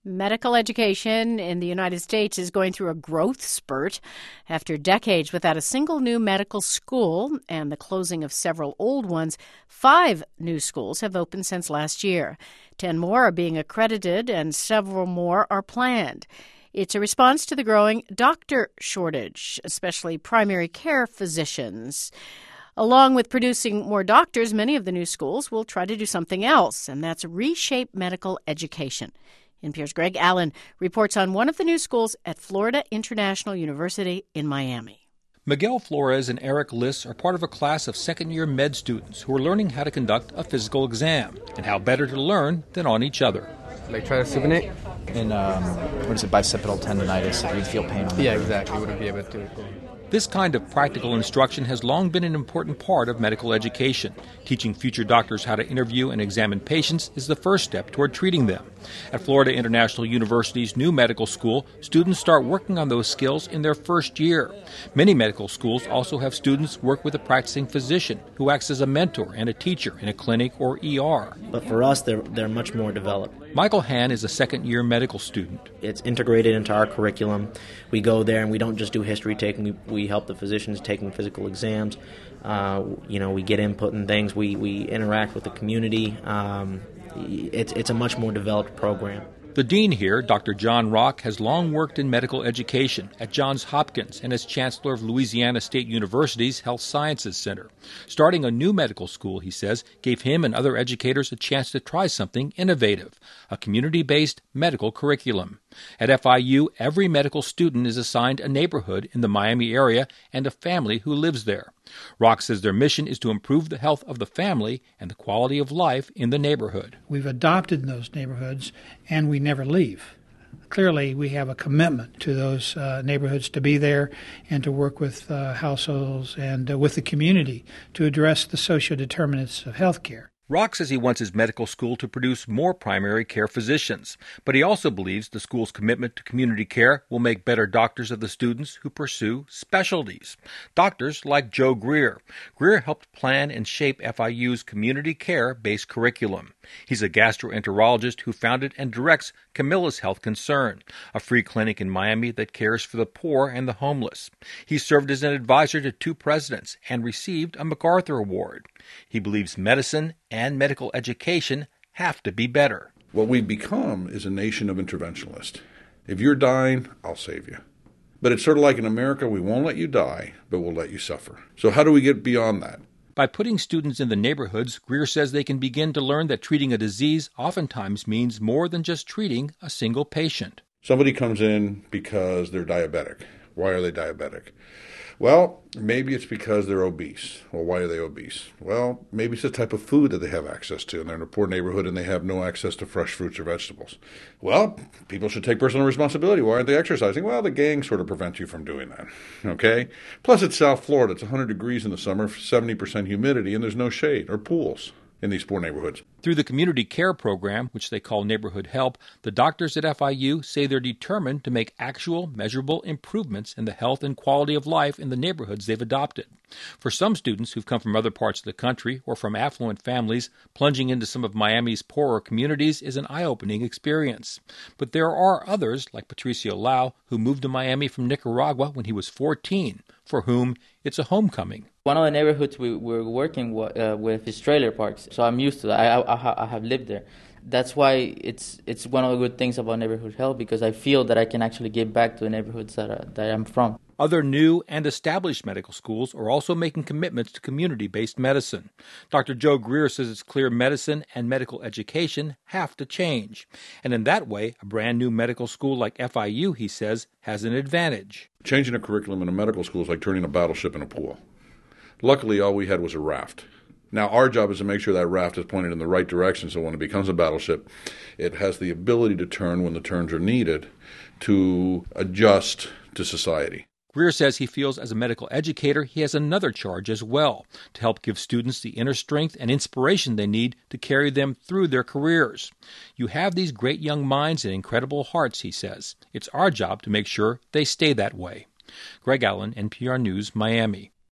Medical education in the United States is going through a growth spurt. After decades without a single new medical school and the closing of several old ones, 5 new schools have opened since last year. 10 more are being accredited and several more are planned. It's a response to the growing doctor shortage, especially primary care physicians. Along with producing more doctors, many of the new schools will try to do something else, and that's reshape medical education. NPR's Greg Allen reports on one of the new schools at Florida International University in Miami. Miguel Flores and Eric Liss are part of a class of second-year med students who are learning how to conduct a physical exam and how better to learn than on each other. Like try to supinate? In, bicipital tendonitis, if you'd feel pain on it. Yeah, exactly. Wouldn't be able to. This kind of practical instruction has long been an important part of medical education. Teaching future doctors how to interview and examine patients is the first step toward treating them. At Florida International University's new medical school, students start working on those skills in their first year. Many medical schools also have students work with a practicing physician who acts as a mentor and a teacher in a clinic or ER. But for us, they're much more developed. Michael Hahn is a second-year medical student. It's integrated into our curriculum. We go there and we don't just do history taking. We help the physicians taking physical exams. We get input in things. We interact with the community. It's a much more developed program. The dean here, Dr. John Rock, has long worked in medical education at Johns Hopkins and as chancellor of Louisiana State University's Health Sciences Center. Starting a new medical school, he says, gave him and other educators a chance to try something innovative, a community-based medical curriculum. At FIU, every medical student is assigned a neighborhood in the Miami area and a family who lives there. Rock says their mission is to improve the health of the family and the quality of life in the neighborhood. We've adopted those neighborhoods, and we never leave. Clearly, we have a commitment to those neighborhoods to be there and to work with households and with the community to address the social determinants of health care. Rock says he wants his medical school to produce more primary care physicians, but he also believes the school's commitment to community care will make better doctors of the students who pursue specialties. Doctors like Joe Greer. Greer helped plan and shape FIU's community care-based curriculum. He's a gastroenterologist who founded and directs Camilla's Health Concern, a free clinic in Miami that cares for the poor and the homeless. He served as an advisor to 2 presidents and received a MacArthur Award. He believes medicine and medical education have to be better. What we've become is a nation of interventionists. If you're dying, I'll save you. But it's sort of like in America, we won't let you die, but we'll let you suffer. So how do we get beyond that? By putting students in the neighborhoods, Greer says they can begin to learn that treating a disease oftentimes means more than just treating a single patient. Somebody comes in because they're diabetic. Why are they diabetic? Well, maybe it's because they're obese. Well, why are they obese? Well, maybe it's the type of food that they have access to, and they're in a poor neighborhood and they have no access to fresh fruits or vegetables. Well, people should take personal responsibility. Why aren't they exercising? Well, the gang sort of prevents you from doing that, okay? Plus, it's South Florida. It's 100 degrees in the summer, 70% humidity, and there's no shade or pools in these poor neighborhoods. Through the community care program, which they call Neighborhood Help, the doctors at FIU say they're determined to make actual, measurable improvements in the health and quality of life in the neighborhoods they've adopted. For some students who've come from other parts of the country or from affluent families, plunging into some of Miami's poorer communities is an eye-opening experience. But there are others, like Patricio Lau, who moved to Miami from Nicaragua when he was 14, for whom it's a homecoming. One of the neighborhoods we're working with is trailer parks, so I'm used to that. I have lived there. That's why it's one of the good things about Neighborhood Health, because I feel that I can actually give back to the neighborhoods that I'm from. Other new and established medical schools are also making commitments to community-based medicine. Dr. Joe Greer says it's clear medicine and medical education have to change. And in that way, a brand new medical school like FIU, he says, has an advantage. Changing a curriculum in a medical school is like turning a battleship in a pool. Luckily, all we had was a raft. Now, our job is to make sure that raft is pointed in the right direction so when it becomes a battleship, it has the ability to turn when the turns are needed to adjust to society. Greer says he feels as a medical educator he has another charge as well, to help give students the inner strength and inspiration they need to carry them through their careers. You have these great young minds and incredible hearts, he says. It's our job to make sure they stay that way. Greg Allen, NPR News, Miami.